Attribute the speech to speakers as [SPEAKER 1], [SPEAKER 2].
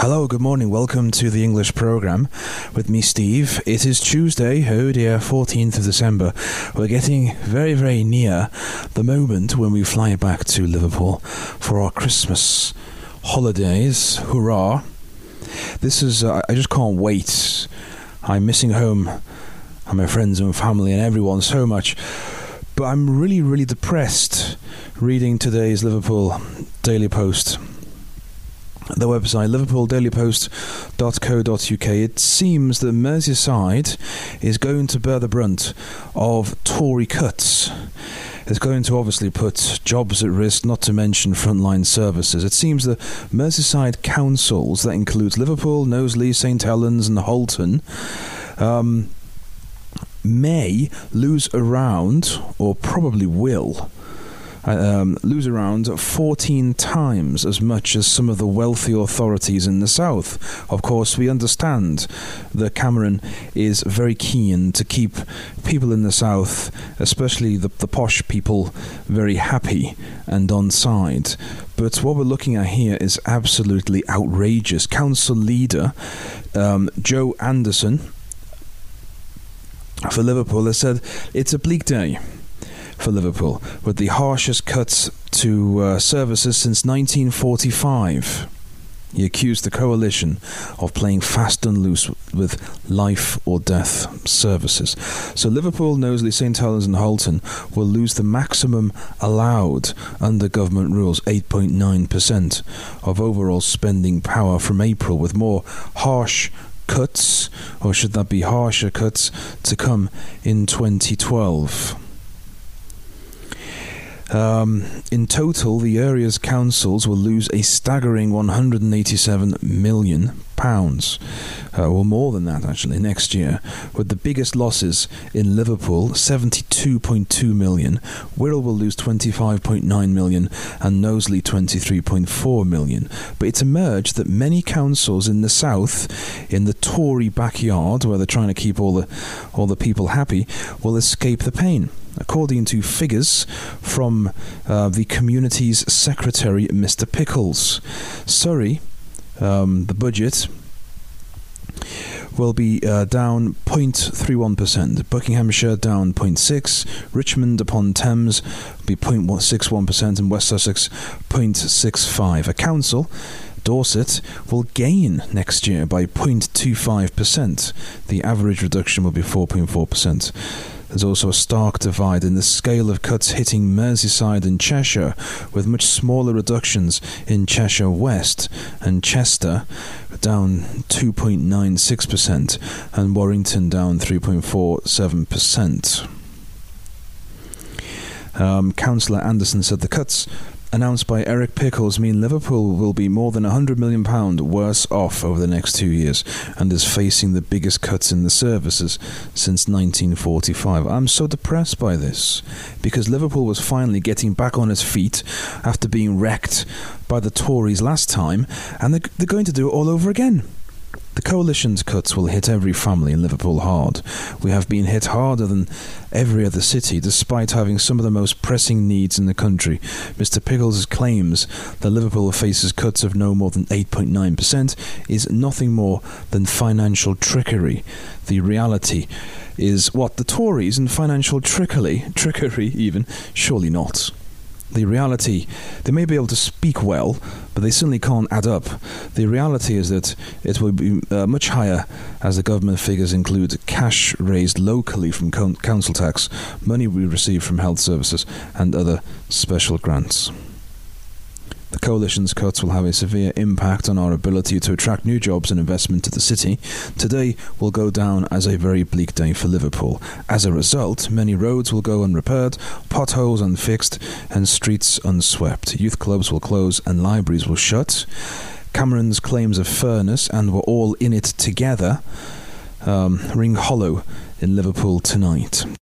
[SPEAKER 1] Hello, good morning. Welcome to the English programme with me, Steve. It is Tuesday, oh dear, 14th of December. We're getting very, very near the moment when we fly back to Liverpool for our Christmas holidays. Hurrah. This is, I just can't wait. I'm missing home and my friends and family and everyone so much. But I'm really, really depressed reading today's Liverpool Daily Post. The website liverpooldailypost.co.uk. It seems that Merseyside is going to bear the brunt of Tory cuts. It's going to obviously put jobs at risk, not to mention frontline services. It seems that Merseyside councils, that includes Liverpool, Knowsley, St Helens and Halton, may lose around, or probably will, lose around 14 times as much as some of the wealthy authorities in the south. Of course, we understand that Cameron is very keen to keep people in the south, especially the posh people, very happy and on side. But what we're looking at here is absolutely outrageous. Council leader Joe Anderson for Liverpool has said it's a bleak day for Liverpool, with the harshest cuts to services since 1945. He accused the coalition of playing fast and loose with life or death services. So Liverpool, Knowsley, St Helens and Halton will lose the maximum allowed under government rules, 8.9% of overall spending power from April, with more harsh cuts, or should that be harsher cuts, to come in 2012. In total, the area's councils will lose a staggering £187 million, or more than that actually, next year, with the biggest losses in Liverpool, 72.2 million, Wirral will lose 25.9 million, and Knowsley 23.4 million. But it's emerged that many councils in the south, in the Tory backyard, where they're trying to keep all the people happy, will escape the pain. According to figures from the community's secretary, Mr. Pickles, Surrey, the budget will be down 0.31%, Buckinghamshire down 0.6%, Richmond upon Thames will be 0.61%, and West Sussex 0.65%. A council, Dorset, will gain next year by 0.25%. The average reduction will be 4.4%. There's also a stark divide in the scale of cuts hitting Merseyside and Cheshire, with much smaller reductions in Cheshire West and Chester, down 2.96%, and Warrington down 3.47%. Councillor Anderson said the cuts announced by Eric Pickles mean Liverpool will be more than £100 million worse off over the next 2 years, and is facing the biggest cuts in the services since 1945. I'm so depressed by this, because Liverpool was finally getting back on its feet after being wrecked by the Tories last time, and they're going to do it all over again. The coalition's cuts will hit every family in Liverpool hard. We have been hit harder than every other city, despite having some of the most pressing needs in the country. Mr. Pickles claims that Liverpool faces cuts of no more than 8.9% is nothing more than financial trickery. The reality is what? The Tories and financial trickery even? Surely not. The reality, they may be able to speak well, but they certainly can't add up. The reality is that it will be much higher, as the government figures include cash raised locally from council tax, money we receive from health services, and other special grants. The coalition's cuts will have a severe impact on our ability to attract new jobs and investment to the city. Today will go down as a very bleak day for Liverpool. As a result, many roads will go unrepaired, potholes unfixed, and streets unswept. Youth clubs will close and libraries will shut. Cameron's claims of fairness and we're all in it together ring hollow in Liverpool tonight.